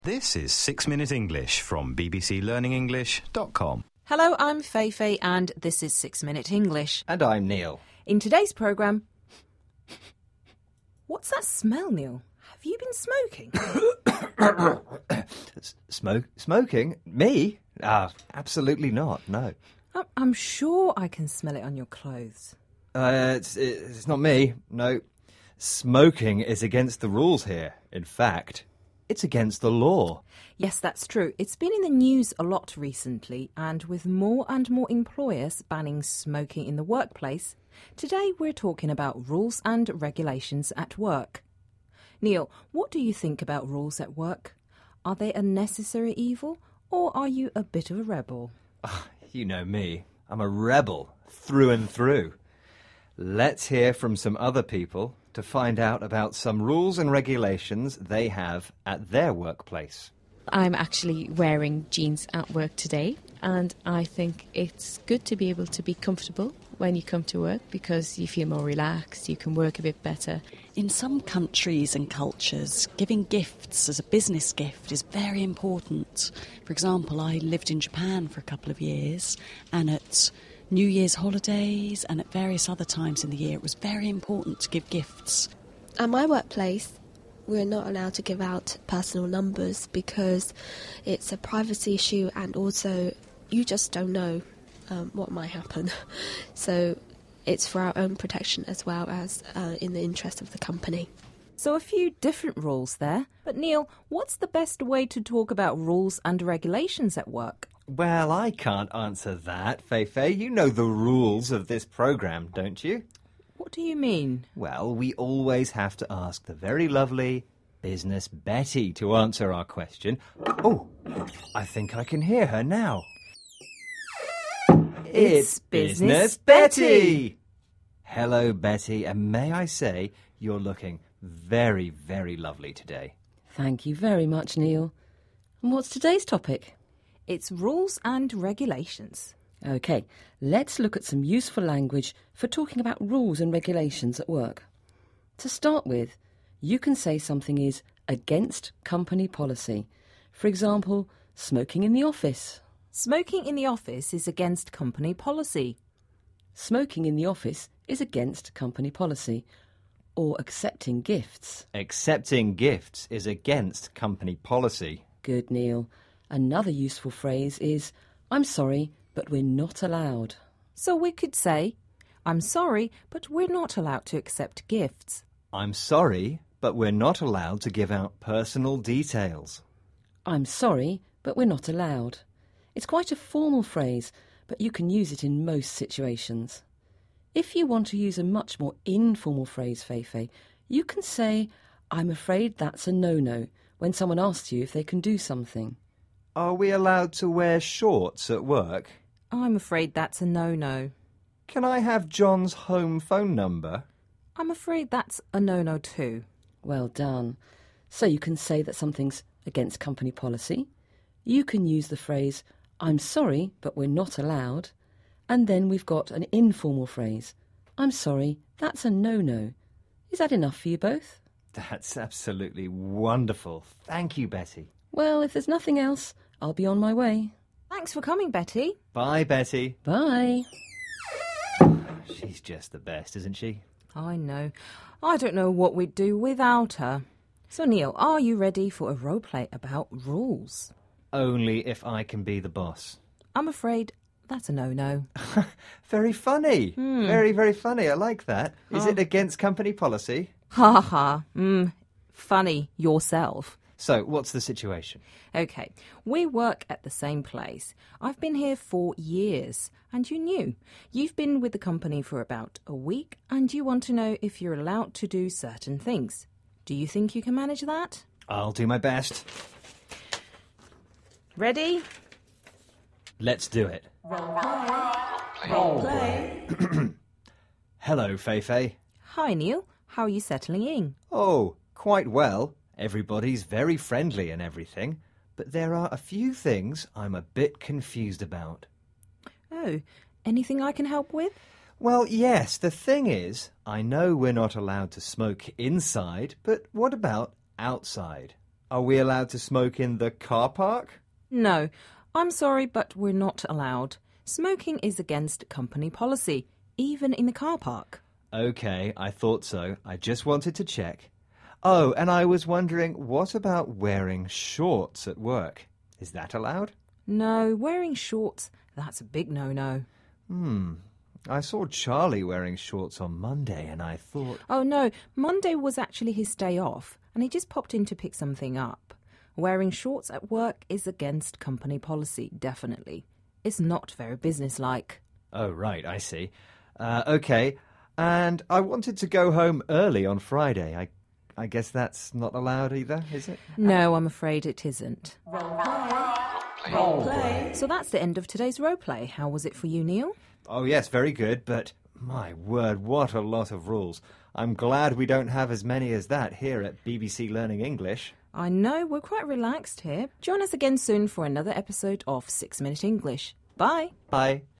This is 6 Minute English from bbclearningenglish.com. Hello, I'm Feifei and this is 6 Minute English. And I'm Neil. In today's programme... What's that smell, Neil? Have you been smoking? Smoking? Me? Absolutely not, no. I'm sure I can smell it on your clothes. It's not me, no. Smoking is against the rules here. In fact, it's against the law. Yes, that's true. It's been in the news a lot recently, and with more and more employers banning smoking in the workplace, today we're talking about rules and regulations at work. Neil, what do you think about rules at work? Are they a necessary evil, or are you a bit of a rebel? You know me. I'm a rebel through and through. Let's hear from some other people to find out about some rules and regulations they have at their workplace. I'm actually wearing jeans at work today, and I think it's good to be able to be comfortable when you come to work because you feel more relaxed, you can work a bit better. In some countries and cultures, giving gifts as a business gift is very important. For example, I lived in Japan for a couple of years, and at New Year's holidays and at various other times in the year, it was very important to give gifts. At my workplace, we're not allowed to give out personal numbers because it's a privacy issue, and also you just don't know what might happen. So it's for our own protection as well as in the interest of the company. So a few different rules there. But Neil, what's the best way to talk about rules and regulations at work? Well, I can't answer that, Feifei. You know the rules of this programme, don't you? What do you mean? Well, we always have to ask the very lovely Business Betty to answer our question. Oh, I think I can hear her now. It's Business Betty! Hello, Betty, and may I say you're looking very, very lovely today. Thank you very much, Neil. And what's today's topic? It's rules and regulations. OK, let's look at some useful language for talking about rules and regulations at work. To start with, you can say something is against company policy. For example, smoking in the office. Smoking in the office is against company policy. Smoking in the office is against company policy. Or accepting gifts. Accepting gifts is against company policy. Good, Neil. Another useful phrase is, I'm sorry, but we're not allowed. So we could say, I'm sorry, but we're not allowed to accept gifts. I'm sorry, but we're not allowed to give out personal details. I'm sorry, but we're not allowed. It's quite a formal phrase, but you can use it in most situations. If you want to use a much more informal phrase, Feifei, you can say, I'm afraid that's a no-no, when someone asks you if they can do something. Are we allowed to wear shorts at work? I'm afraid that's a no-no. Can I have John's home phone number? I'm afraid that's a no-no too. Well done. So you can say that something's against company policy. You can use the phrase, I'm sorry, but we're not allowed. And then we've got an informal phrase, I'm sorry, that's a no-no. Is that enough for you both? That's absolutely wonderful. Thank you, Betty. Well, if there's nothing else, I'll be on my way. Thanks for coming, Betty. Bye, Betty. Bye. She's just the best, isn't she? I know. I don't know what we'd do without her. So, Neil, are you ready for a role play about rules? Only if I can be the boss. I'm afraid that's a no-no. Very funny. Very, very funny. I like that. Is it against company policy? Ha ha. Funny yourself. So, what's the situation? OK, we work at the same place. I've been here for years, and you're new. You've been with the company for about a week, and you want to know if you're allowed to do certain things. Do you think you can manage that? I'll do my best. Ready? Let's do it. Role play. Hello, Feifei. Hi, Neil. How are you settling in? Oh, quite well. Everybody's very friendly and everything, but there are a few things I'm a bit confused about. Oh, anything I can help with? Well, yes, the thing is, I know we're not allowed to smoke inside, but what about outside? Are we allowed to smoke in the car park? No, I'm sorry, but we're not allowed. Smoking is against company policy, even in the car park. OK, I thought so. I just wanted to check. Oh, and I was wondering, what about wearing shorts at work? Is that allowed? No, wearing shorts, that's a big no-no. I saw Charlie wearing shorts on Monday and I thought... Oh no, Monday was actually his day off, and he just popped in to pick something up. Wearing shorts at work is against company policy, definitely. It's not very businesslike. Oh, right, I see. OK, and I wanted to go home early on Friday. I guess that's not allowed either, is it? No, I'm afraid it isn't. Roleplay. So that's the end of today's roleplay. How was it for you, Neil? Oh, yes, very good, but my word, what a lot of rules. I'm glad we don't have as many as that here at BBC Learning English. I know, we're quite relaxed here. Join us again soon for another episode of 6 Minute English. Bye. Bye.